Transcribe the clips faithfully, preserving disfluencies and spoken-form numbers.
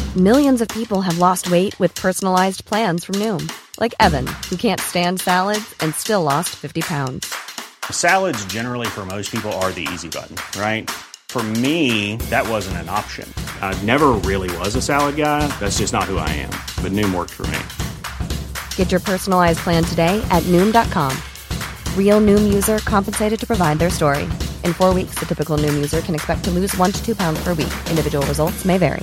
Millions of people have lost weight with personalized plans from Noom. Like Evan, who can't stand salads and still lost fifty pounds. Salads generally for most people are the easy button, right? For me, that wasn't an option. I never really was a salad guy. That's just not who I am. But Noom worked for me. Get your personalized plan today at Noom dot com. Real Noom user compensated to provide their story. In four weeks, the typical Noom user can expect to lose one to two pounds per week. Individual results may vary.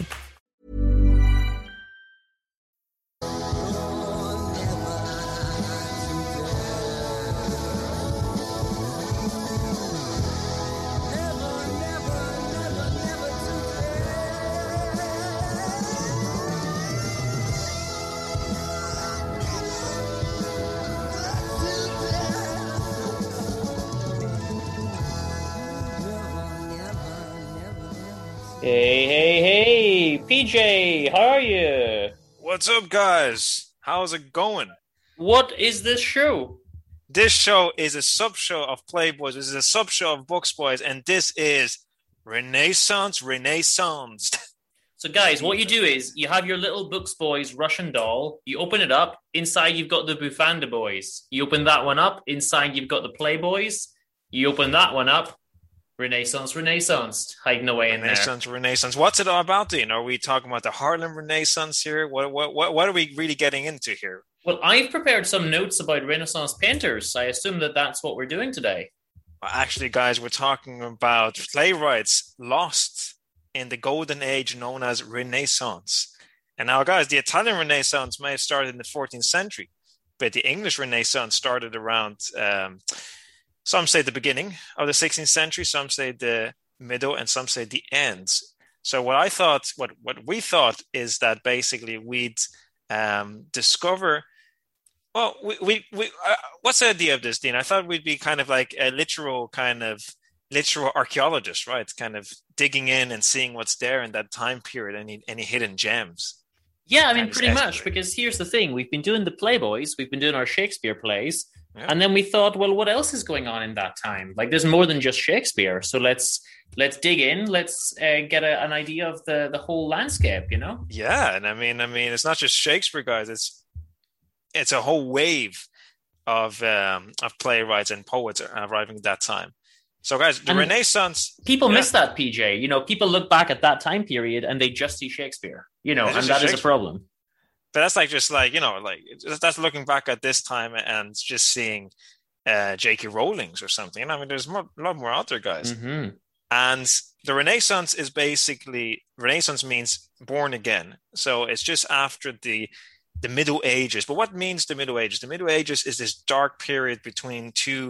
Hey, hey, hey, P J, how are you? What's up, guys? How's it going? What is this show? This show is a sub-show of Playboys. This is a sub-show of Books Boys, and this is Renaissance Renaissance. So, guys, what you do is you have your little Books Boys Russian doll. You open it up. Inside, you've got the Bufanda Boys. You open that one up. Inside, you've got the Playboys. You open that one up. Renaissance, Renaissance, hiding away in Renaissance, there. Renaissance. What's it all about, Dean? Are we talking about the Harlem Renaissance here? What, what, what, what are we really getting into here? Well, I've prepared some notes about Renaissance painters. I assume that that's what we're doing today. Well, actually, guys, we're talking about playwrights lost in the golden age known as Renaissance. And now, guys, the Italian Renaissance may have started in the fourteenth century, but the English Renaissance started around... Um, Some say the beginning of the sixteenth century, some say the middle, and some say the end. So what I thought, what, what we thought is that basically we'd um, discover, well, we, we, we uh, what's the idea of this, Dean? I thought we'd be kind of like a literal kind of, literal archaeologist, right? Kind of digging in and seeing what's there in that time period, any, any hidden gems. Yeah, I mean, pretty much, because here's the thing. We've been doing the Playboys, we've been doing our Shakespeare plays, yeah. And then we thought, well, what else is going on in that time? Like, there's more than just Shakespeare. So let's let's dig in. Let's uh, get a, an idea of the, the whole landscape, you know? Yeah, and I mean, I mean, it's not just Shakespeare, guys. It's it's a whole wave of um, of playwrights and poets arriving at that time. So, guys, the and Renaissance... People yeah. miss that, P J. You know, people look back at that time period and they just see Shakespeare, you know, and that is a problem. But that's like just like, you know, like that's looking back at this time and just seeing uh, J K. Rowling's or something. And I mean, there's more, a lot more out there, guys. Mm-hmm. And the Renaissance is basically, Renaissance means born again. So it's just after the the Middle Ages. But what means the Middle Ages? The Middle Ages is this dark period between two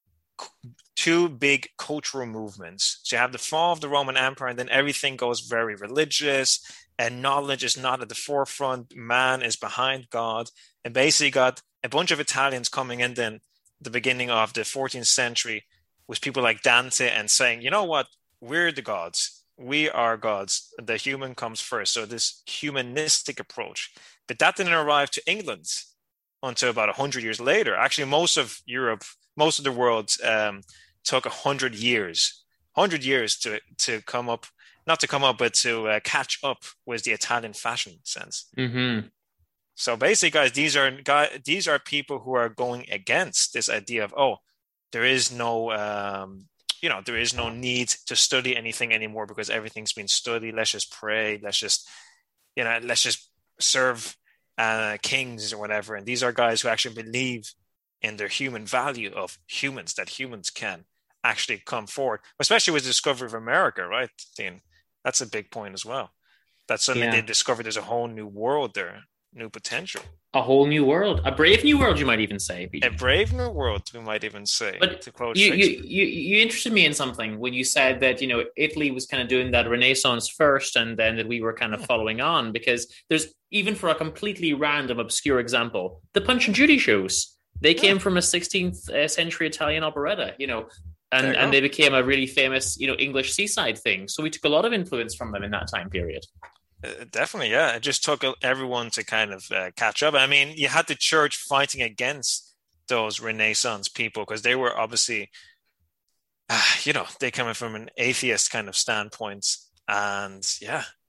two big cultural movements. So you have the fall of the Roman Empire, and then everything goes very religious, and knowledge is not at the forefront. Man is behind God. And basically got a bunch of Italians coming in then the beginning of the fourteenth century with people like Dante and saying, you know what, we're the gods. We are gods. The human comes first. So this humanistic approach. But that didn't arrive to England until about one hundred years later. Actually, most of Europe, most of the world um, took one hundred years, one hundred years to to come up, not to come up, but to uh, catch up with the Italian fashion sense. Mm-hmm. So basically, guys, these are guys, these are people who are going against this idea of, oh, there is no, um, you know, there is no need to study anything anymore because everything's been studied. Let's just pray. Let's just, you know, let's just serve uh, kings or whatever. And these are guys who actually believe in their human value of humans, that humans can actually come forward, especially with the discovery of America, right, Dean? That's a big point as well. That suddenly yeah. they discovered there's a whole new world there, new potential. A whole new world, a brave new world, you might even say. A brave new world, we might even say. But to quote you, you, you, you interested me in something when you said that, you know, Italy was kind of doing that Renaissance first and then that we were kind of following on, because there's, even for a completely random, obscure example, the Punch and Judy shows. They came yeah. from a sixteenth century Italian operetta, you know, and, and they became a really famous, you know, English seaside thing. So we took a lot of influence from them in that time period. Uh, definitely, yeah. It just took everyone to kind of uh, catch up. I mean, you had the church fighting against those Renaissance people because they were obviously, uh, you know, they coming from an atheist kind of standpoint. And yeah,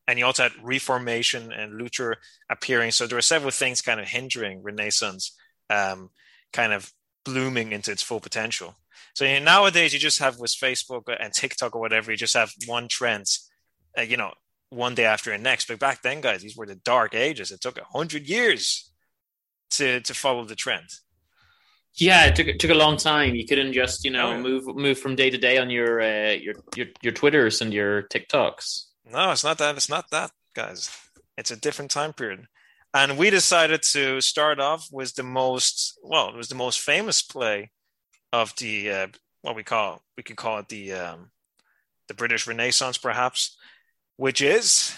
and you also had Reformation and Luther appearing. So there were several things kind of hindering Renaissance um, kind of blooming into its full potential. So you know, nowadays you just have with Facebook and TikTok or whatever, you just have one trend, uh, you know, one day after the next. But back then, guys, these were the dark ages. It took a hundred years to to follow the trend. Yeah, it took it took a long time. You couldn't just you know Oh, yeah. move move from day to day on your uh, your your your Twitters and your TikToks. No, it's not that. It's not that, guys. It's a different time period. And we decided to start off with the most, well, it was the most famous play of the, uh, what we call, we could call it the um, the British Renaissance, perhaps, which is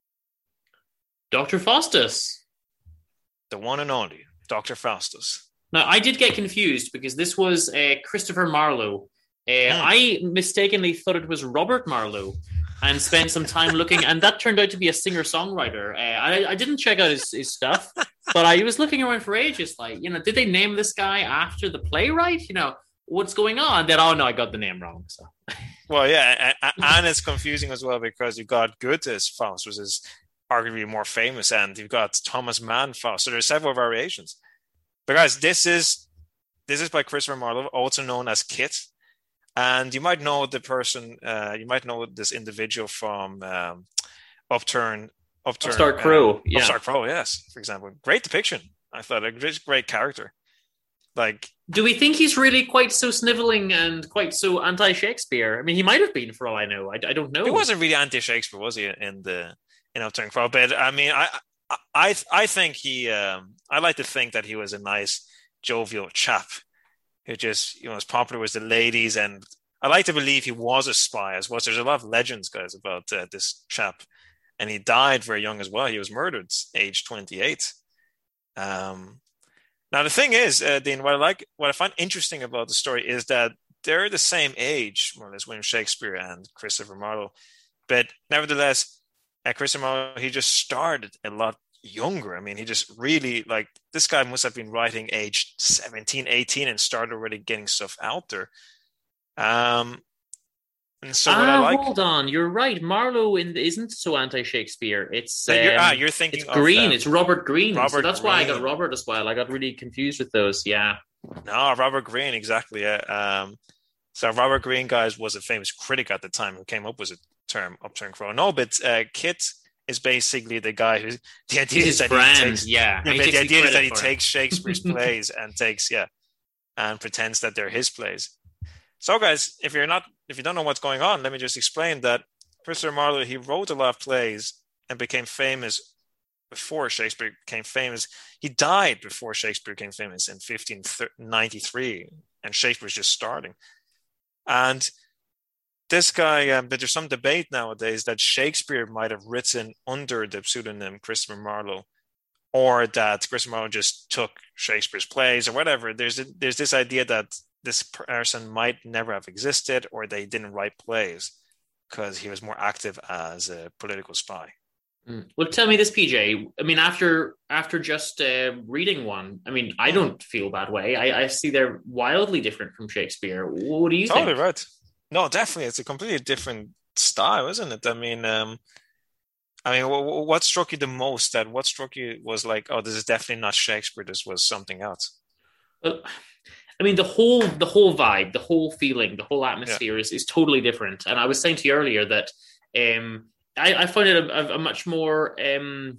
Doctor Faustus. the one and only Doctor Faustus. Now, I did get confused because this was uh, Christopher Marlowe. Uh, Mm. I mistakenly thought it was Robert Marlowe and spent some time looking, and that turned out to be a singer-songwriter. Uh, I, I didn't check out his, his stuff, but I was looking around for ages, like, you know, did they name this guy after the playwright? You know, what's going on? Then, oh, no, I got the name wrong. So, Well, yeah, and, and it's confusing as well because you've got Goethe's Faust, which is arguably more famous, and you've got Thomas Mann Faust. So there's several variations. But guys, this is this is by Christopher Marlowe, also known as Kit. And you might know the person, uh, you might know this individual from um, Upturn, Upturn, Upstart Crow, uh, yeah. Upstart Crow, yes, for example. Great depiction. I thought a great, great character. Like, do we think he's really quite so sniveling and quite so anti-Shakespeare? I mean, he might have been for all I know. I, I don't know. he wasn't really anti-Shakespeare, was he? In the in Upturn Crow, but I mean, I I I think he. Um, I like to think that he was a nice, jovial chap who just, you know, was popular with the ladies, and I like to believe he was a spy as well. So there's a lot of legends, guys, about uh, this chap, and he died very young as well. He was murdered age twenty-eight. Um, now the thing is, uh, Dean, what I like, what I find interesting about the story is that they're the same age, more or less, William Shakespeare and Christopher Marlowe, but nevertheless, uh, Christopher Marlowe, he just started a lot younger. I mean, he just really, like, this guy must have been writing age seventeen, eighteen and started already getting stuff out there. Um, and so what ah, I like, hold on. You're right. Marlowe in, isn't so anti-Shakespeare. It's, uh, you're, um, ah, you're thinking it's of, Green. um, It's Robert Greene. So Robert that's why I got Greene. Robert as well. I got really confused with those. Yeah. no, Robert Greene, exactly. Yeah. Um, so Robert Greene, guys, was a famous critic at the time who came up with the term Upturn Crow. No, but uh, Kit is basically the guy who, the idea His is that brand, he takes, yeah. yeah, He but takes the idea is credit that he for it. takes Shakespeare's plays and takes, yeah, and pretends that they're his plays. So, guys, if you're not, if you don't know what's going on, let me just explain that Christopher Marlowe, he wrote a lot of plays and became famous before Shakespeare became famous. He died before Shakespeare became famous in fifteen ninety-three, and Shakespeare's just starting. And this guy, um, but there's some debate nowadays that Shakespeare might have written under the pseudonym Christopher Marlowe, or that Christopher Marlowe just took Shakespeare's plays or whatever. There's a, there's this idea that this person might never have existed, or they didn't write plays because he was more active as a political spy. Mm. Well, tell me this, P J. I mean, after after just uh, reading one, I mean, I don't feel that way. I, I see they're wildly different from Shakespeare. What do you Totally think? right. No, definitely, it's a completely different style, isn't it? I mean, um, I mean, what, what struck you the most? That what struck you was like, oh, this is definitely not Shakespeare. This was something else. Well, I mean, the whole the whole vibe, the whole feeling, the whole atmosphere is, is totally different. And I was saying to you earlier that um, I, I find it a, a much more um,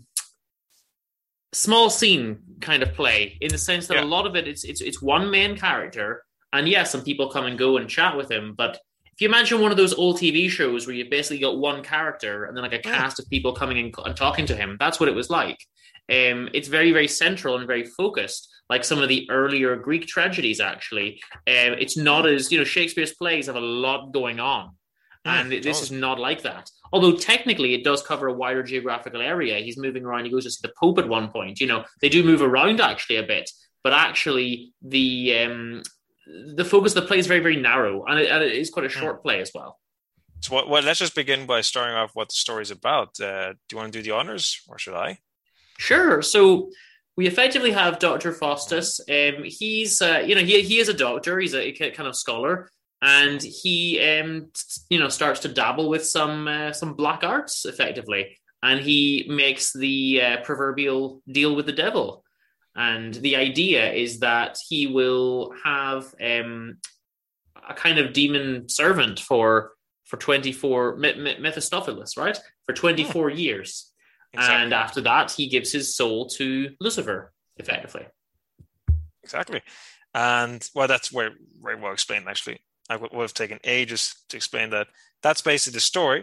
small scene kind of play, in the sense that Yeah. a lot of it it's it's it's one main character, and yes, some people come and go and chat with him. But if you imagine one of those old T V shows where you've basically got one character and then like a Yeah. cast of people coming in and talking to him, that's what it was like. Um, it's very, very central and very focused, like some of the earlier Greek tragedies, actually. Um, it's not as, you know, Shakespeare's plays have a lot going on. Mm, And this totally. is not like that. Although technically it does cover a wider geographical area. He's moving around. He goes to see the Pope at one point. You know, they do move around actually a bit. But actually the um, the focus of the play is very, very narrow. And it, and it is quite a short play as well. So, what, well, let's just begin by starting off what the story's about. Uh, do you want to do the honors, or should I? Sure. So we effectively have Doctor Faustus. Um, he's, uh, you know, he he is a doctor. He's a kind of scholar, and he, um, you know, starts to dabble with some uh, some black arts, effectively. and he makes the uh, proverbial deal with the devil. And the idea is that he will have um, a kind of demon servant for for twenty-four, Mephistopheles, right? For twenty-four oh, years. Exactly. And after that, he gives his soul to Lucifer, effectively. Exactly. And, well, that's very, very well explained, actually. I would, would have taken ages to explain that. That's basically the story.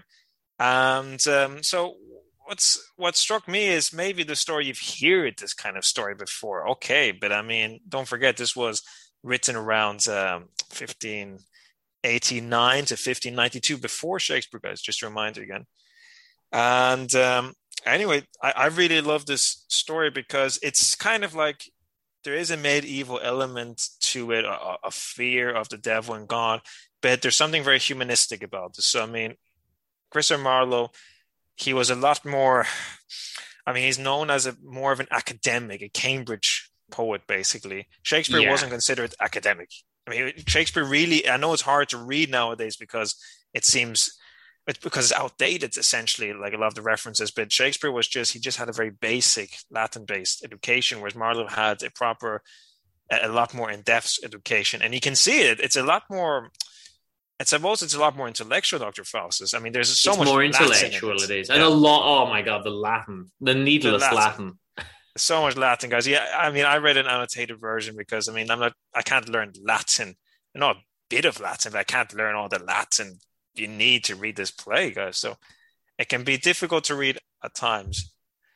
And um, so what's what struck me is maybe the story, you've heard this kind of story before. Okay, but I mean, don't forget, this was written around um, fifteen eighty-nine to fifteen ninety-two, before Shakespeare, guys, just a reminder again. And um, anyway, I, I really love this story because it's kind of like there is a medieval element to it, a, a fear of the devil and God, but there's something very humanistic about this. So, I mean, Christopher Marlowe, he was a lot more, I mean, he's known as a more of an academic, a Cambridge poet, basically. Shakespeare yeah. wasn't considered academic. I mean, Shakespeare really, I know it's hard to read nowadays because it seems, it's because it's outdated, essentially, like a lot of the references, but Shakespeare was just, he just had a very basic Latin-based education, whereas Marlowe had a proper, a lot more in-depth education. And you can see it, it's a lot more, I suppose it's a lot more intellectual, Doctor Faustus. I mean, there's so it's much more intellectual in it. it is. And yeah. a lot, oh my God, the Latin, the needless the Latin. Latin. So much Latin, guys. Yeah, I mean, I read an annotated version because, I mean, I'm not, I can't learn Latin. I know a bit of Latin, but I can't learn all the Latin you need to read this play, guys. So it can be difficult to read at times.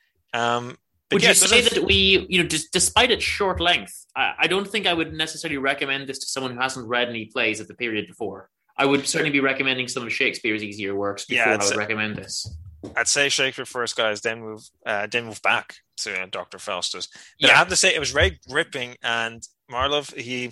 Um, but would yeah, you say that we, you know, just despite its short length, I, I don't think I would necessarily recommend this to someone who hasn't read any plays of the period before. I would certainly be recommending some of Shakespeare's easier works before yeah, I would say, recommend this. I'd say Shakespeare first, guys, then move, uh, then move back to uh, Doctor Faustus. But yeah. I have to say, it was very gripping, and Marlowe, he,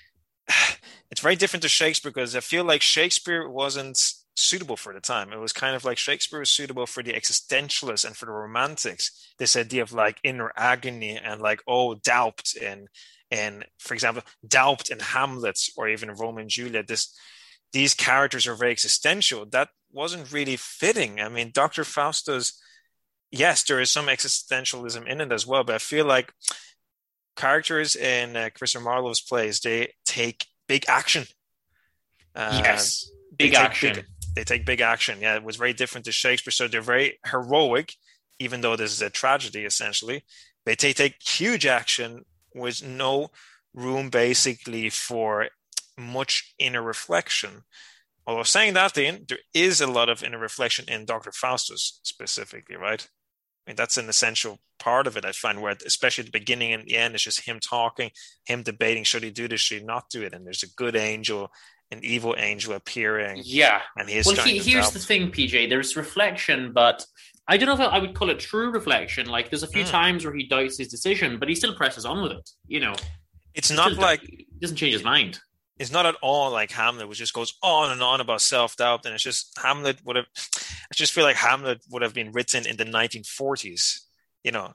it's very different to Shakespeare because I feel like Shakespeare wasn't suitable for the time. It was kind of like Shakespeare was suitable for the existentialists and for the romantics. This idea of like inner agony and like, oh, doubt in, and for example, doubt in Hamlet or even Romeo and Juliet. This, these characters are very existential. That wasn't really fitting. I mean, Doctor Faustus, yes, there is some existentialism in it as well, but I feel like characters in uh, Christopher Marlowe's plays, they take big action. Uh, yes, big action. Big, they take big action. Yeah, it was very different to Shakespeare. So they're very heroic, even though this is a tragedy, essentially. They take, take huge action with no room, basically, for much inner reflection. Although saying that, then there is a lot of inner reflection in Doctor Faustus specifically, right? I mean, that's an essential part of it, I find, where especially at the beginning and the end, it's just him talking, him debating, should he do this, should he not do it? And there's a good angel, an evil angel appearing. Yeah. And he is well, he, here's doubt. the thing, P J, there's reflection, but I don't know if I would call it true reflection. Like, there's a few mm. times where he doubts his decision, but he still presses on with it, you know? It's not like... He doesn't change his mind. It's not at all like Hamlet, which just goes on and on about self-doubt. And it's just Hamlet would have, I just feel like Hamlet would have been written in the nineteen forties, you know,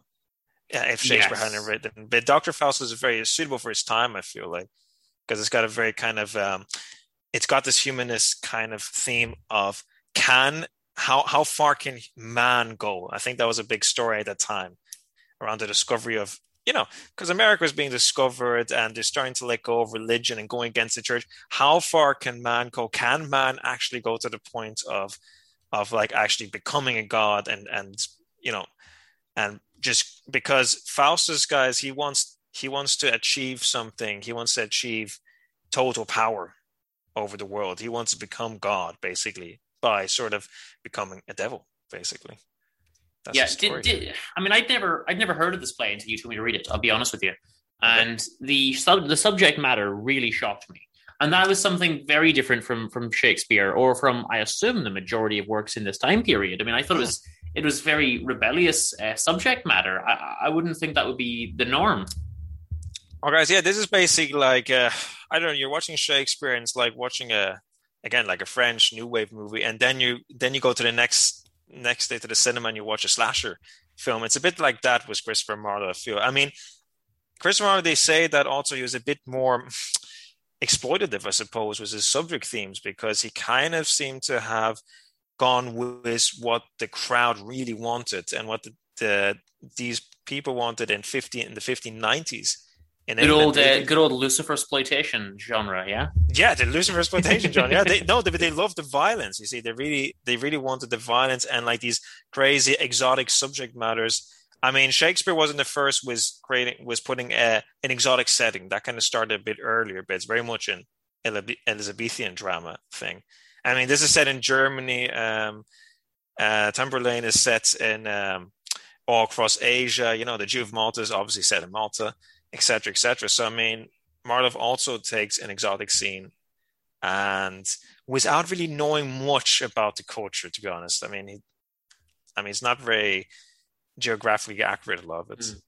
if Shakespeare yes. hadn't written. But Doctor Faustus is very suitable for his time, I feel like, because it's got a very kind of, um, it's got this humanist kind of theme of can, how, how far can man go? I think that was a big story at that time around the discovery of, you know, because America is being discovered and they're starting to let go of religion and going against the church. How far can man go? Can man actually go to the point of, of like actually becoming a god and, and, you know, and just because Faustus, guys, he wants, he wants to achieve something. He wants to achieve total power over the world. He wants to become God, basically, by sort of becoming a devil, basically. That's yeah, did, did, I mean, I'd never, I'd never heard of this play until you told me to read it. I'll be honest with you, and okay. the sub, the subject matter really shocked me, and that was something very different from from Shakespeare or from, I assume, the majority of works in this time period. I mean, I thought it was it was very rebellious uh, subject matter. I, I wouldn't think that would be the norm. Oh, guys, yeah, this is basically like uh, I don't know. You're watching Shakespeare, and it's like watching a again like a French new wave movie, and then you then you go to the next. next day to the cinema and you watch a slasher film. It's a bit like that with Christopher Marlowe, I feel. I mean, Christopher Marlowe, they say that also he was a bit more exploitative, I suppose, was his subject themes, because he kind of seemed to have gone with what the crowd really wanted and what the, the these people wanted in fifteen in the fifteen nineties. In good England. old, They, uh, good old Lucifer exploitation genre, yeah. Yeah, the Lucifer exploitation genre. Yeah, they no, they they love the violence. You see, they really they really wanted the violence and like these crazy exotic subject matters. I mean, Shakespeare wasn't the first was creating was putting a, an exotic setting. That kind of started a bit earlier, but it's very much an Elizabethan drama thing. I mean, this is set in Germany. Um, uh, Tamburlaine is set in um, all across Asia. You know, the Jew of Malta is obviously set in Malta, et cetera, et cetera. So, I mean, Marlowe also takes an exotic scene and without really knowing much about the culture, to be honest. I mean, he, I mean, it's not very geographically accurate, a lot of it. Mm.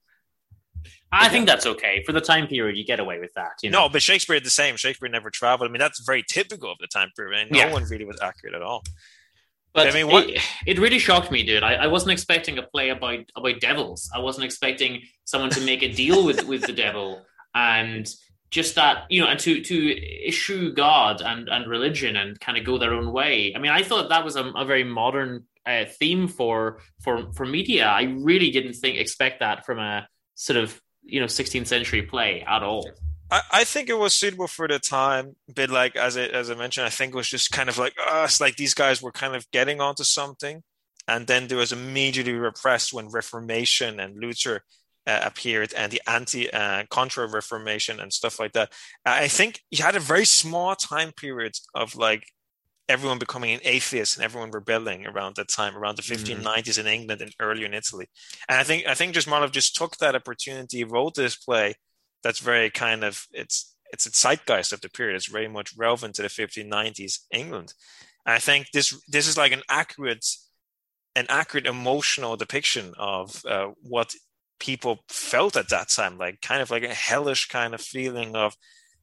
I but think yeah. that's okay. For the time period, you get away with that. You know? No, but Shakespeare did the same. Shakespeare never traveled. I mean, that's very typical of the time period. And no yeah. one really was accurate at all. But, but I mean, what... it, it really shocked me, dude. I, I wasn't expecting a play about about devils. I wasn't expecting someone to make a deal with, with the devil and just that, you know, and to to eschew God and, and religion and kind of go their own way. I mean, I thought that was a, a very modern uh, theme for for for media. I really didn't think expect that from a sort of, you know, sixteenth century play at all. I, I think it was suitable for the time, but like as I as I mentioned, I think it was just kind of like us, uh, like these guys were kind of getting onto something, and then there was immediately repressed when Reformation and Luther uh, appeared and the anti uh, contra Reformation and stuff like that. I think you had a very small time period of like everyone becoming an atheist and everyone rebelling around that time, around the fifteen nineties mm-hmm. in England and earlier in Italy. And I think I think just Marlowe just took that opportunity, wrote this play that's very kind of, it's it's a zeitgeist of the period. It's very much relevant to the fifteen nineties England. And I think this this is like an accurate, an accurate emotional depiction of uh, what people felt at that time, like kind of like a hellish kind of feeling of,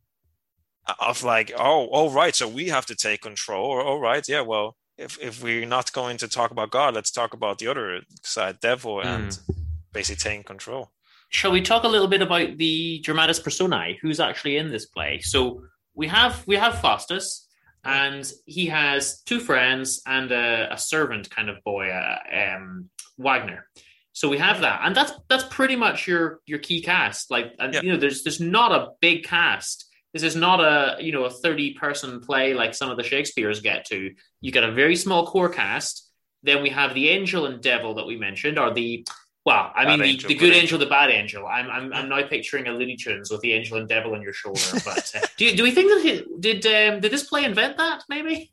of like, oh, oh, right, so we have to take control. Or, oh, right, yeah, well, if if we're not going to talk about God, let's talk about the other side, devil, and mm. basically taking control. Shall we talk a little bit about the dramatis personae? Who's actually in this play? So we have we have Faustus, and he has two friends and a, a servant kind of boy, uh, um, Wagner. So we have that, and that's that's pretty much your your key cast. Like, and, yeah. you know, there's there's not a big cast. This is not a, you know, a thirty person play like some of the Shakespeares get to. You got a very small core cast. Then we have the angel and devil that we mentioned, or the Well, I mean, the, angel, the good angel, angel, the bad angel. I'm, I'm, I'm now picturing a Looney Tunes with the angel and devil on your shoulder. But uh, do, you, do we think that he, did um, did this play invent that? Maybe.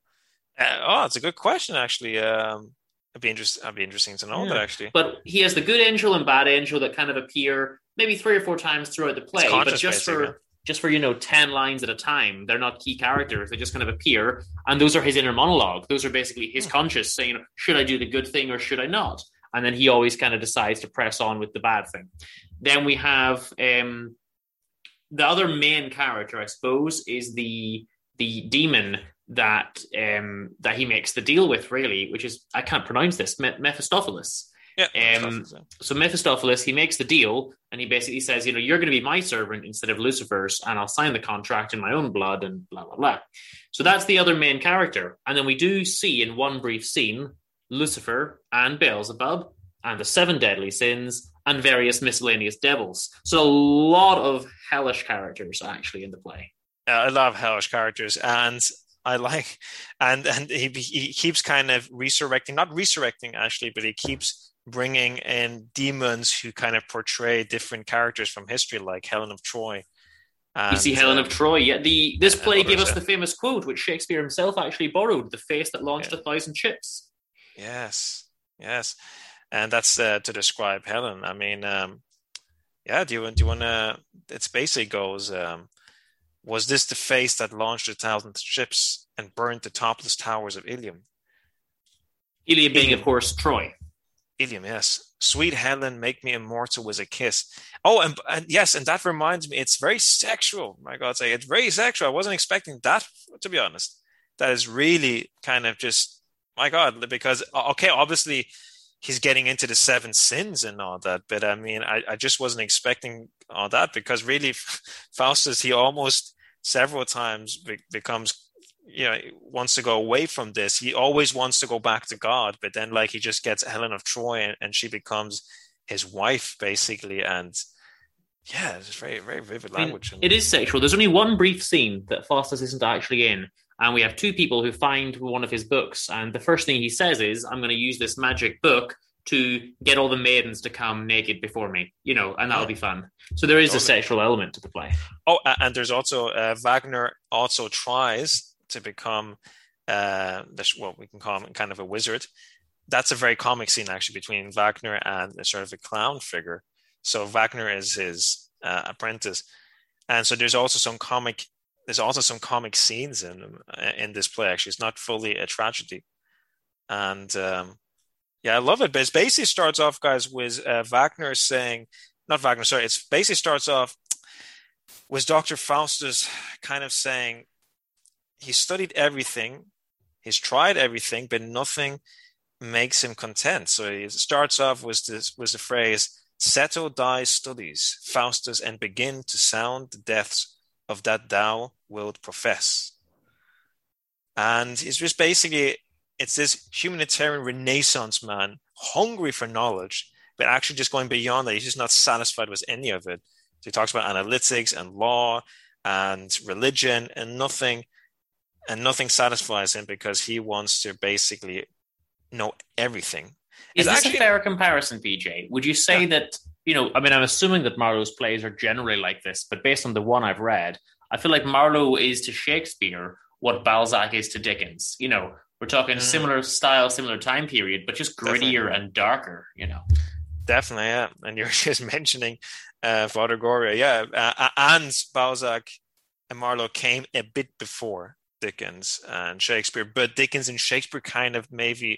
Uh, oh, it's a good question. Actually, um, it'd be interesting. It'd be interesting to know yeah. that actually. But he has the good angel and bad angel that kind of appear maybe three or four times throughout the play, but just for yeah. just for you know ten lines at a time. They're not key characters. They just kind of appear, and those are his inner monologue. Those are basically his hmm. conscious saying, "Should I do the good thing or should I not?" And then he always kind of decides to press on with the bad thing. Then we have um, the other main character, I suppose, is the the demon that um, that he makes the deal with, really, which is, I can't pronounce this, Me- Mephistopheles. Yeah. Um, so Mephistopheles, he makes the deal, and he basically says, you know, you're going to be my servant instead of Lucifer's, and I'll sign the contract in my own blood, and blah, blah, blah. So that's the other main character. And then we do see in one brief scene Lucifer and Beelzebub and the seven deadly sins and various miscellaneous devils. So a lot of hellish characters actually in the play. Uh, I love hellish characters, and I like, and and he he keeps kind of resurrecting, not resurrecting actually, but he keeps bringing in demons who kind of portray different characters from history, like Helen of Troy. And, you see Helen uh, of Troy. Yeah, the this play gave us yeah. the famous quote, which Shakespeare himself actually borrowed: "The face that launched yeah. a thousand ships." Yes, yes, and that's uh, to describe Helen. I mean, um, yeah. Do you do you want to? It's basically goes. Um, was this the face that launched a thousand ships and burned the topless towers of Ilium? Ilium being, Ilium. of course, Troy. Ilium, yes. Sweet Helen, make me immortal with a kiss. Oh, and, and yes, and that reminds me, it's very sexual. My God, say it's very sexual. I wasn't expecting that, to be honest. That is really kind of just. My God, because, okay, obviously he's getting into the seven sins and all that, but I mean, I, I just wasn't expecting all that because really Faustus, he almost several times be- becomes you know, wants to go away from this. He always wants to go back to God, but then like he just gets Helen of Troy and, and she becomes his wife basically. And yeah, it's very, very vivid language. I mean, it is sexual. There's only one brief scene that Faustus isn't actually in. And we have two people who find one of his books. And the first thing he says is, I'm going to use this magic book to get all the maidens to come naked before me, you know, and that'll be fun. So there is a sexual element to the play. Oh, and there's also, uh, Wagner also tries to become, uh, this, what we can call him kind of a wizard. That's a very comic scene, actually, between Wagner and a sort of a clown figure. So Wagner is his uh, apprentice. And so there's also some comic There's also some comic scenes in in this play. Actually, it's not fully a tragedy, and um, yeah, I love it. But it basically starts off, guys, with uh, Wagner saying, not Wagner, sorry. It basically starts off with Doctor Faustus kind of saying he studied everything, he's tried everything, but nothing makes him content. So it starts off with this with the phrase "Settle thy studies, Faustus, and begin to sound the depths of that thou wilt profess." And it's just basically, it's this humanitarian Renaissance man, hungry for knowledge, but actually just going beyond that. He's just not satisfied with any of it. So he talks about analytics and law and religion, and nothing, and nothing satisfies him because he wants to basically know everything. Is it's this actually, a fair comparison, P J? Would you say yeah. that, you know, I mean, I'm assuming that Marlowe's plays are generally like this, but based on the one I've read, I feel like Marlowe is to Shakespeare what Balzac is to Dickens. You know, we're talking mm. similar style, similar time period, but just grittier Definitely. and darker, you know. Definitely, yeah. And you're just mentioning uh, Father Goria, yeah. Uh, and Balzac and Marlowe came a bit before Dickens and Shakespeare, but Dickens and Shakespeare kind of maybe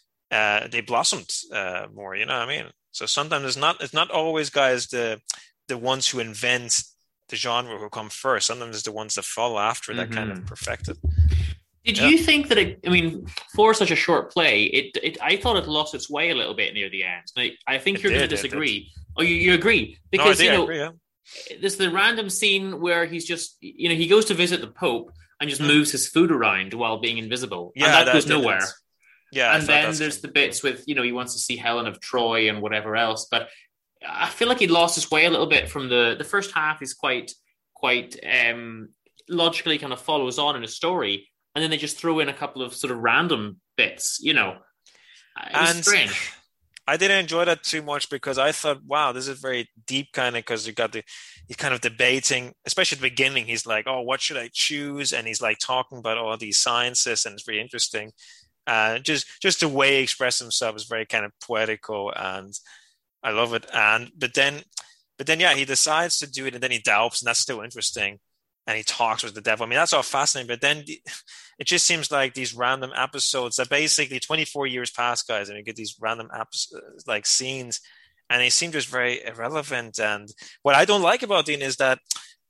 uh, they blossomed uh, more, you know what I mean? So sometimes it's not it's not always, guys, the the ones who invent the genre who come first. Sometimes it's the ones that follow after that mm-hmm. kind of perfect it. Did yeah. you think that it, I mean, for such a short play, it, it I thought it lost its way a little bit near the end. I, I think it you're going to disagree. Oh, you, you agree? Because, no, you know, agree, yeah. there's the random scene where he's just, you know, he goes to visit the Pope and just mm. moves his food around while being invisible. Yeah, and that, that goes nowhere. Yeah, and then there's the bits with, you know, he wants to see Helen of Troy and whatever else. But I feel like he lost his way a little bit from the, the first half is quite, quite um, logically kind of follows on in a story. And then they just throw in a couple of sort of random bits, you know. It's and strange. I didn't enjoy that too much because I thought, wow, this is very deep kind of, because you got the, he's kind of debating, especially at the beginning. He's like, oh, what should I choose? And he's like talking about all these sciences, and it's very interesting. Uh, just, just the way he expressed himself is very kind of poetical, and I love it. And, but then, but then, yeah, he decides to do it, and then he doubts, and that's still interesting. And he talks with the devil. I mean, that's all fascinating. But then it just seems like these random episodes that basically twenty-four years pass, guys, and you get these random episodes, like scenes, and they seem just very irrelevant. And what I don't like about Dean is that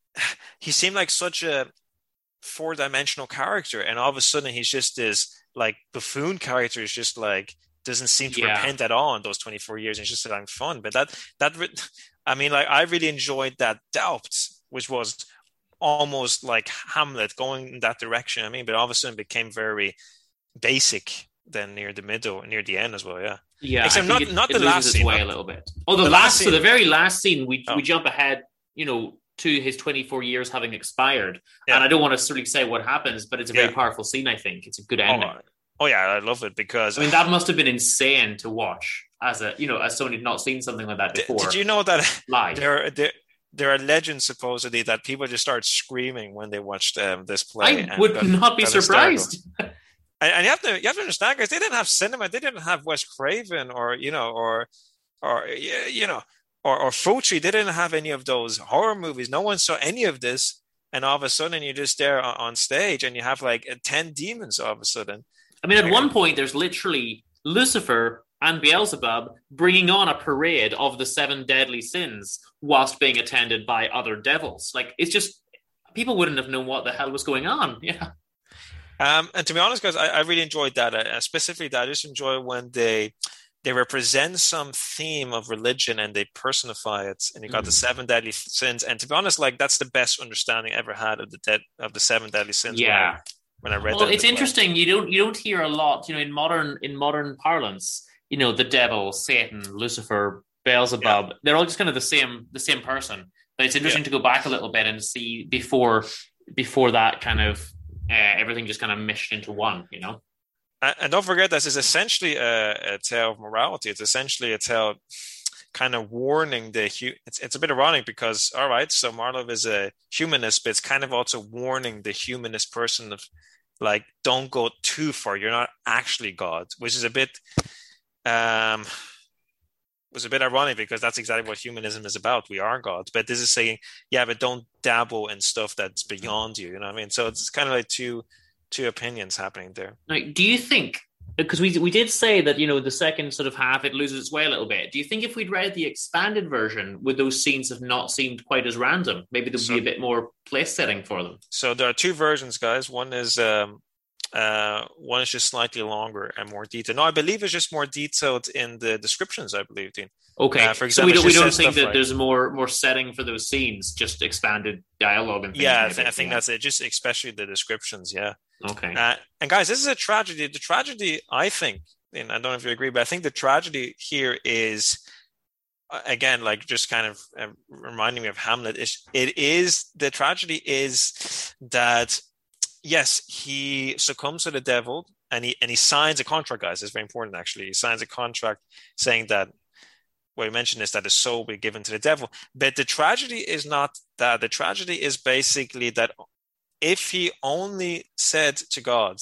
he seemed like such a four-dimensional character, and all of a sudden he's just this like buffoon character. Is just like doesn't seem to yeah. repent at all in those twenty-four years. And it's just having fun. But that that I mean, like I really enjoyed that doubt, which was almost like Hamlet going in that direction. I mean, but all of a sudden it became very basic then near the middle, near the end as well. Yeah, yeah. Except not it, not it the last its scene. Way not, a little bit. Oh, the, the last, last so the very last scene, we oh. we jump ahead, you know, to his twenty-four years having expired, yeah. and I don't want to sort of say what happens, but it's a very yeah. powerful scene. I think it's a good ending. Oh, oh yeah, I love it because I mean that must have been insane to watch as a you know as someone who'd not seen something like that before. Did, did you know that live? There, there, There are legends supposedly that people just start screaming when they watched um, this play. I would got, not be surprised. and, and you have to you have to understand, guys. They didn't have cinema. They didn't have Wes Craven or you know or or you know or or Fulci. They didn't have any of those horror movies. No one saw any of this. And all of a sudden, you're just there on, on stage, and you have like ten demons. All of a sudden, I mean, at one point, there's literally Lucifer and Beelzebub bringing on a parade of the seven deadly sins whilst being attended by other devils. Like, it's just, people wouldn't have known what the hell was going on. Yeah. Um, and to be honest, guys, I, I really enjoyed that. Uh, specifically, that I just enjoy when they they represent some theme of religion and they personify it. And you got mm. the seven deadly sins. And to be honest, like that's the best understanding I ever had of the dead of the seven deadly sins. Yeah. when I read Well, that. it's interesting. You don't you don't hear a lot, you know, in modern in modern parlance. You know, the devil, Satan, Lucifer, Beelzebub. Yeah. They're all just kind of the same the same person. But it's interesting yeah. to go back a little bit and see before before that kind of uh, everything just kind of meshed into one. You know. And, and don't forget, this is essentially a, a tale of morality. It's essentially a tale, kind of warning the. It's it's a bit ironic because all right, so Marlowe is a humanist, but it's kind of also warning the humanist person of, like, don't go too far. You're not actually God, which is a bit, um, was a bit ironic because that's exactly what humanism is about. We are God, but this is saying, yeah, but don't dabble in stuff that's beyond you. You know what I mean? So it's kind of like two, two opinions happening there. Now, do you think? Because we we did say that, you know, the second sort of half, it loses its way a little bit. Do you think if we'd read the expanded version, would those scenes have not seemed quite as random? Maybe there would so, be a bit more place setting for them. So there are two versions, guys. One is um, uh, one is just slightly longer and more detailed. No, I believe it's just more detailed in the descriptions, I believe, Dean. Okay, uh, for example, so we don't, we don't think that like, there's more more setting for those scenes, just expanded dialogue and things. Yeah, I, th- I think yeah. that's it. Just especially the descriptions, yeah. Okay. Uh, and guys, this is a tragedy. The tragedy, I think, and I don't know if you agree, but I think the tragedy here is, again, like just kind of uh, reminding me of Hamlet. Is it is the tragedy is that yes, he succumbs to the devil, and he and he signs a contract, guys. It's very important, actually. He signs a contract saying that. What you mentioned is that his soul will be given to the devil. But the tragedy is not that. The tragedy is basically that if he only said to God,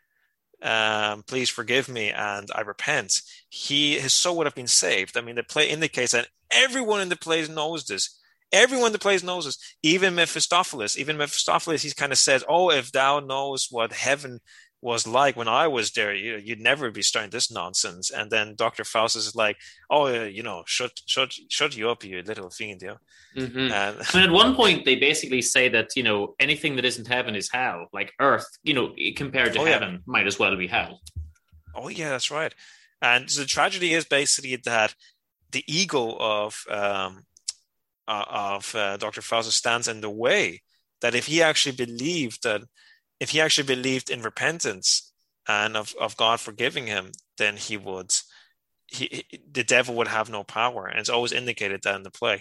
um, please forgive me and I repent, he his soul would have been saved. I mean, the play indicates that everyone in the play knows this. Everyone in the play knows this. Even Mephistopheles. Even Mephistopheles, he kind of says, oh, if thou knows what heaven was like when I was there, you, you'd never be starting this nonsense. And then Doctor Faustus is like, oh, uh, you know, shut, shut, shut you up, you little fiend, yeah. Mm-hmm. And, and at one point, they basically say that, you know, anything that isn't heaven is hell. Like Earth, you know, compared to oh, heaven, yeah. might as well be hell. Oh yeah, that's right. And so the tragedy is basically that the ego of um, uh, of uh, Doctor Faustus stands in the way. That if he actually believed that. If he actually believed in repentance and of, of God forgiving him, then he would, he, the devil would have no power. And it's always indicated that in the play.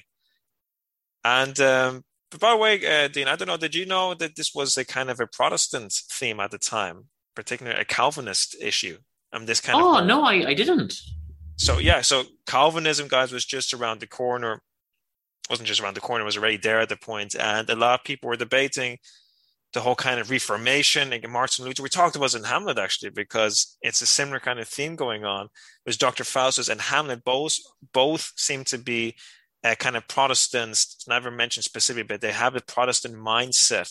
And um, but by the way, uh, Dean, I don't know, did you know that this was a kind of a Protestant theme at the time, particularly a Calvinist issue? Um, this kind oh, of no, I, I didn't. So, yeah, so Calvinism, guys, was just around the corner. It wasn't just around the corner, it was already there at the point. And a lot of people were debating the whole kind of Reformation and Martin Luther. We talked about it in Hamlet, actually, because it's a similar kind of theme going on. It was Doctor Faustus and Hamlet both both seem to be uh, kind of Protestants. It's never mentioned specifically, but they have a Protestant mindset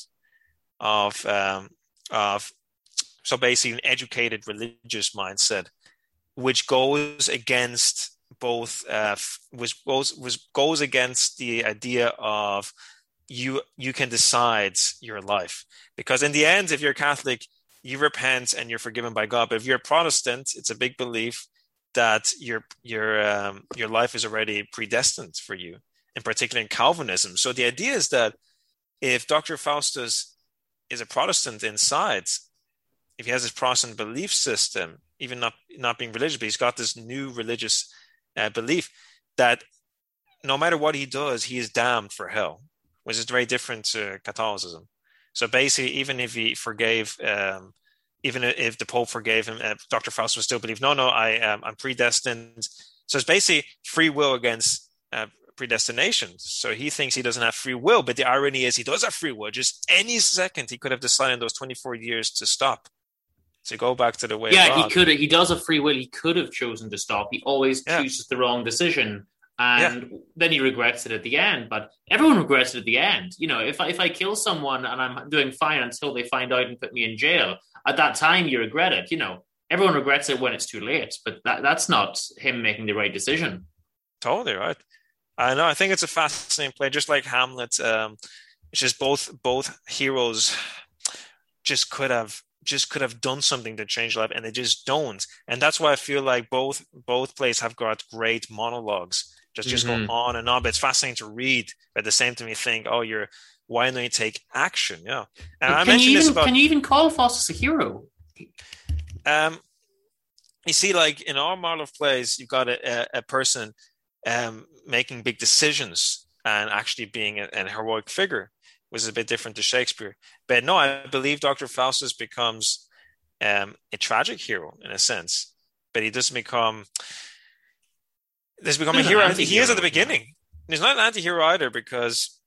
of um, of so basically an educated religious mindset, which goes against both uh, which goes which goes against the idea of you you can decide your life. Because in the end, if you're Catholic, you repent and you're forgiven by God. But if you're a Protestant, it's a big belief that your your um, your life is already predestined for you, in particular in Calvinism. So the idea is that if Doctor Faustus is a Protestant inside, if he has his Protestant belief system, even not, not being religious, but he's got this new religious uh, belief that no matter what he does, he is damned for hell, which is very different to Catholicism. So basically, even if he forgave, um, even if the Pope forgave him, uh, Doctor Faustus would still believe, no, no, I, um, I'm predestined. So it's basically free will against uh, predestination. So he thinks he doesn't have free will, but the irony is he does have free will. Just any second, he could have decided in those twenty-four years to stop, to go back to the way yeah, of God. he could. He does have free will. He could have chosen to stop. He always yeah. chooses the wrong decision. And yeah. then he regrets it at the end. But everyone regrets it at the end. You know, if I, if I kill someone and I'm doing fine until they find out and put me in jail, at that time you regret it. You know, everyone regrets it when it's too late. But that, that's not him making the right decision. Totally right. I know. I think it's a fascinating play, just like Hamlet. Um, it's just both both heroes just could have just could have done something to change life, and they just don't. And that's why I feel like both both plays have got great monologues. just just Mm-hmm. go on and on. But it's fascinating to read. But at the same time, you think, oh, you're why don't you take action? Yeah, and I Can mentioned you this even about. can you even call Faustus a hero? Um, you see, like in our model of plays, you've got a, a, a person um, making big decisions and actually being a, an heroic figure, which is a bit different to Shakespeare. But no, I believe Doctor Faustus becomes um, a tragic hero in a sense, but he doesn't become. Does become He's a an hero. He is anti-hero, at the beginning. yeah. He's not an anti-hero either because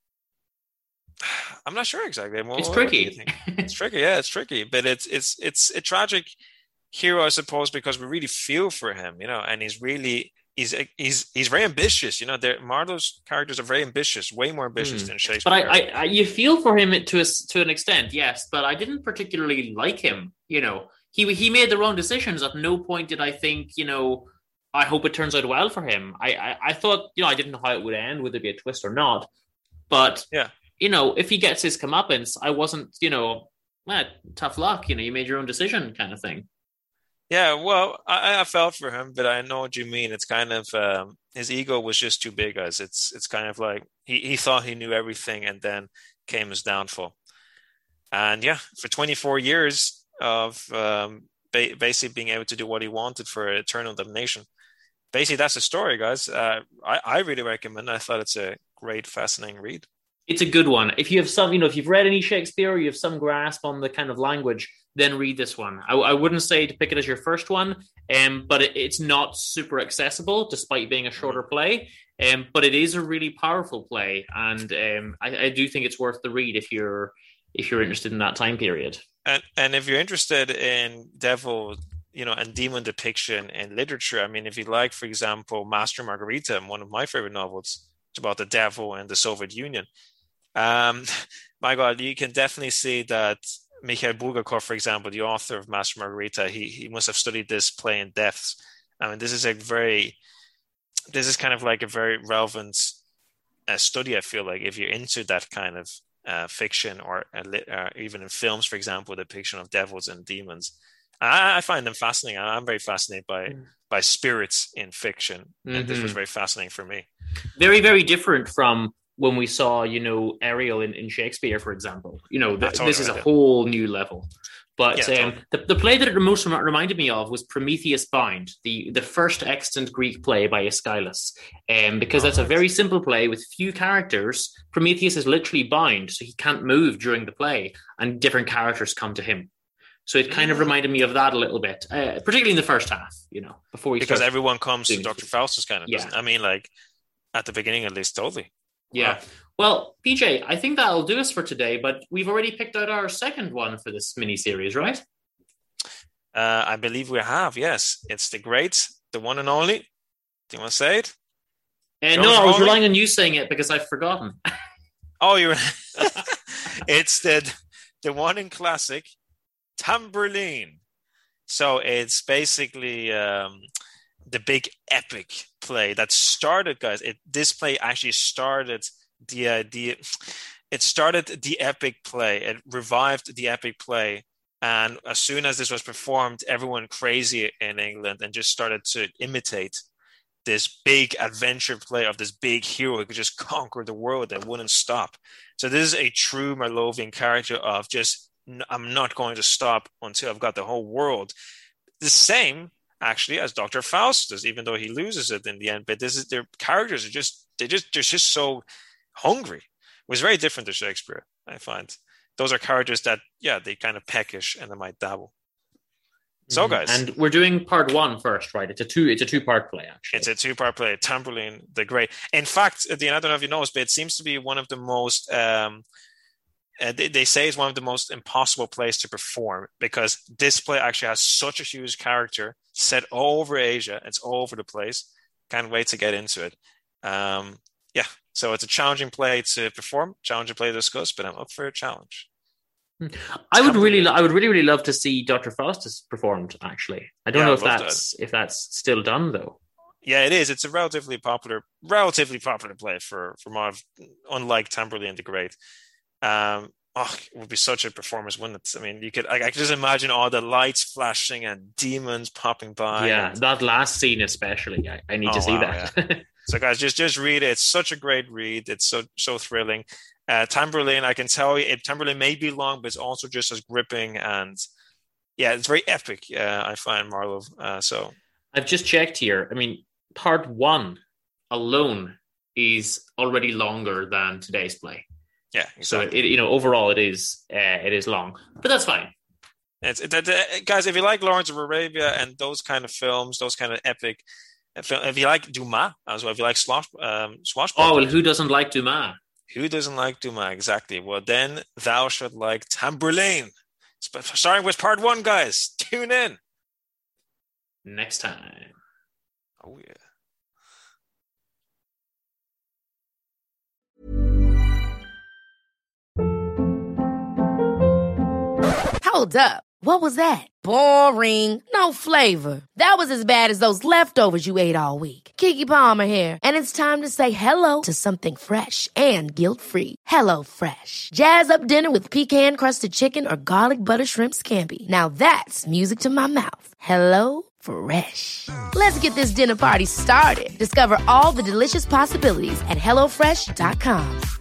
I'm not sure exactly. What, It's what do you tricky. think? It's tricky. Yeah, it's tricky, but it's it's it's a tragic hero, I suppose, because we really feel for him, you know, and he's really he's he's he's very ambitious. You know, Marlowe's characters are very ambitious, way more ambitious Mm. than Shakespeare. But I, I, I, you feel for him to a, to an extent, yes. But I didn't particularly like him. You know, he he made the wrong decisions. At no point did I think, you know, I hope it turns out well for him. I, I, I thought, you know, I didn't know how it would end, would there be a twist or not. But yeah, you know, if he gets his comeuppance, I wasn't, you know, eh, tough luck. You know, you made your own decision, kind of thing. Yeah, well, I, I felt for him, but I know what you mean. It's kind of um, his ego was just too big, guys. It's it's kind of like he, he thought he knew everything, and then came his downfall. And yeah, for twenty-four years of um, ba- basically being able to do what he wanted for eternal damnation. Basically, that's the story, guys. Uh, I I really recommend it. I thought it's a great, fascinating read. It's a good one. If you have some, you know, if you've read any Shakespeare, or you have some grasp on the kind of language, then read this one. I, I wouldn't say to pick it as your first one, um, but it, it's not super accessible, despite being a shorter play. Um, but it is a really powerful play, and um, I, I do think it's worth the read if you're if you're interested in that time period. And and if you're interested in devil, you know, and demon depiction in literature, I mean, if you like, for example, Master Margarita, one of my favorite novels, it's about the devil and the Soviet Union. Um, my God, you can definitely see that Mikhail Bulgakov, for example, the author of Master Margarita, he he must have studied this play in depth. I mean, this is a very, this is kind of like a very relevant uh, study. I feel like if you're into that kind of uh, fiction, or uh, even in films, for example, the depiction of devils and demons, I, I find them fascinating. I'm very fascinated by mm. by spirits in fiction, and mm-hmm. this was very fascinating for me. Very, very different from when we saw, you know, Ariel in, in Shakespeare, for example. You know, th- this is a whole new level. But yeah, um, totally. the, the play that it most reminded me of was Prometheus Bound, the, the first extant Greek play by Aeschylus. Um, because oh, that's nice. a very simple play with few characters. Prometheus is literally bound, so he can't move during the play, and different characters come to him. So it kind yeah. of reminded me of that a little bit, uh, particularly in the first half, you know, before we Because everyone comes to Doctor Faustus, kind of. Yeah. I mean, like, at the beginning at least, totally. Yeah. Wow. Well, P J, I think that'll do us for today, but we've already picked out our second one for this mini-series, right? Uh, I believe we have, yes. It's the great, the one and only. Do you want to say it? Uh, no, I was Rowling? relying on you saying it because I've forgotten. Oh, you're... It's the, the one in classic, Tamburlaine. So it's basically... Um, the big epic play that started, guys. It this play actually started the idea. It started the epic play. It revived the epic play, and as soon as this was performed, everyone crazy in England and just started to imitate this big adventure play of this big hero who could just conquer the world and wouldn't stop. So this is a true Marlowean character of just I'm not going to stop until I've got the whole world. The same. Actually, as Doctor Faustus, even though he loses it in the end, but this is their characters are just they just they're just so hungry. It was very different to Shakespeare, I find. Those are characters that yeah, they kind of peckish and they might dabble. So guys, and we're doing part one first, right? It's a two it's a two part play actually. It's a two part play. Tamburlaine the Great. In fact, at the end, I don't know if you know, but it seems to be one of the most. Um, Uh, they, they say it's one of the most impossible plays to perform because this play actually has such a huge character set all over Asia. It's all over the place. Can't wait to get into it. Um, yeah, so it's a challenging play to perform, challenging play to discuss, but I'm up for a challenge. I would really, I would really, really love to see Doctor Faustus performed. Actually, I don't yeah, know if that's that. if that's still done though. Yeah, it is. It's a relatively popular, relatively popular play for for Marv, unlike Tamburlaine the Great. Um, oh, it would be such a performance, wouldn't it? I mean, you could, I, I could just imagine all the lights flashing and demons popping by. Yeah, and... that last scene especially. I, I need oh, to see wow, that. Yeah. So guys, just just read it. It's such a great read. It's so so thrilling. Uh, Tamburlaine, I can tell you, it, Tamburlaine may be long, but it's also just as gripping, and yeah, it's very epic. Uh, I find Marlowe. Uh, so I've just checked here. I mean, part one alone is already longer than today's play. Yeah, exactly. So it, you know, overall, it is uh, it is long, but that's fine. It's, it, it, guys, if you like Lawrence of Arabia and those kind of films, those kind of epic, if you like Dumas as well, if you like Slosh, um, Oh, well, who doesn't like Dumas? Who doesn't like Dumas? Exactly. Well, then thou should like Tamburlaine. Starting with part one, guys. Tune in. Next time. Oh, yeah. Hold up. What was that? Boring. No flavor. That was as bad as those leftovers you ate all week. Keke Palmer here. And it's time to say hello to something fresh and guilt-free. Hello Fresh. Jazz up dinner with pecan-crusted chicken or garlic butter shrimp scampi. Now that's music to my mouth. Hello Fresh. Let's get this dinner party started. Discover all the delicious possibilities at hello fresh dot com.